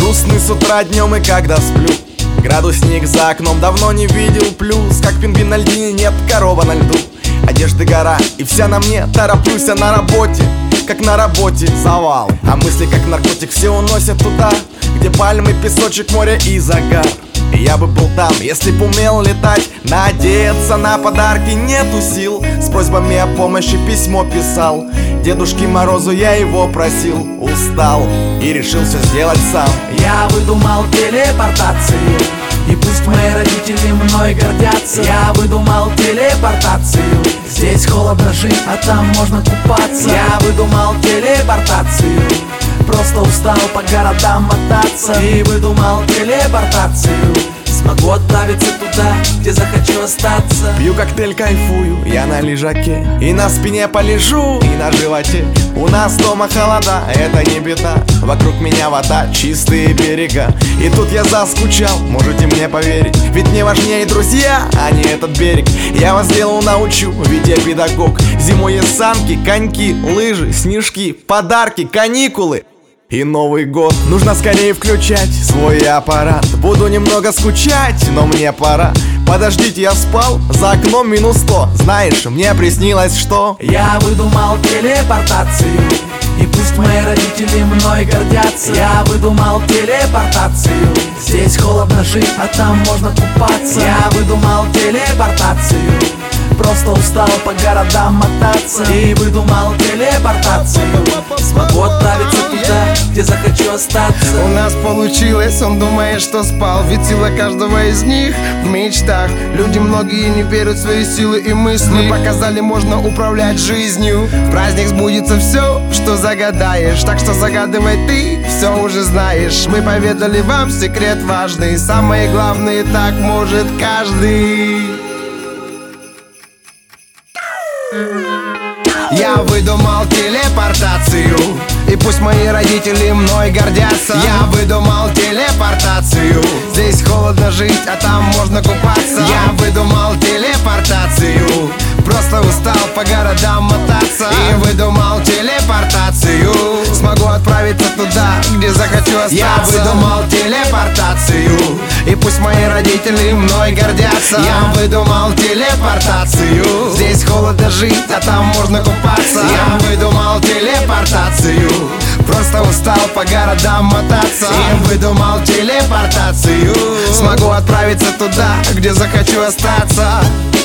грустный с утра днем и когда сплю. Градусник за окном давно не видел плюс. Как пингвин на льдине, нет, корова на льду. Одежды гора, и вся на мне, тороплюсь я на работе. Как на работе завал, а мысли как наркотик все уносят туда, где пальмы, песочек, море и загар. И я бы был там, если б умел летать. Надеяться на подарки нету сил. С просьбами о помощи письмо писал Дедушке Морозу, я его просил. Устал и решил все сделать сам. Я выдумал телепортацию, и пусть мои родители мной гордятся. Я выдумал телепортацию, здесь холодно жить, а там можно купаться. Я выдумал телепортацию, просто устал по городам мотаться. И выдумал телепортацию, смогу отправиться туда, где захочу остаться. Пью коктейль, кайфую, я на лежаке, и на спине полежу, и на животе. У нас дома холода, это не беда. Вокруг меня вода, чистые берега. И тут я заскучал, можете мне поверить. Ведь мне важнее друзья, а не этот берег. Я вас делу научу, ведь я педагог. Зимой есть санки, коньки, лыжи, снежки, подарки, каникулы и Новый год. Нужно скорее включать свой аппарат. Буду немного скучать, но мне пора. Подождите, я спал, за окном минус 100. Знаешь, мне приснилось, что я выдумал телепортацию, и пусть мои родители мной гордятся. Я выдумал телепортацию, здесь холодно жить, а там можно купаться. Я выдумал телепортацию, просто устал по городам мотаться. И выдумал телепортацию, смогу отправиться туда, где захочу остаться. У нас получилось, он думает, что спал. Ведь сила каждого из них в мечтах. Люди многие не верят в свои силы и мысли. Мы показали, можно управлять жизнью. В праздник сбудется все, что загадаешь. Так что загадывай ты, все уже знаешь. Мы поведали вам секрет важный. Самое главное, так может каждый. Я выдумал телепортацию, и пусть мои родители мной гордятся. Я выдумал телепортацию, здесь холодно жить, а там можно купаться. Я выдумал телепортацию, просто устал по городам мотаться. И выдумал телепортацию, смогу отправиться туда, где захочу остаться. Я выдумал телепортацию, и пусть мои родители мной гордятся. Я выдумал телепортацию, здесь холодно жить, а там можно купаться. Я выдумал телепортацию, просто устал по городам мотаться. Я выдумал телепортацию, смогу отправиться туда, где захочу остаться.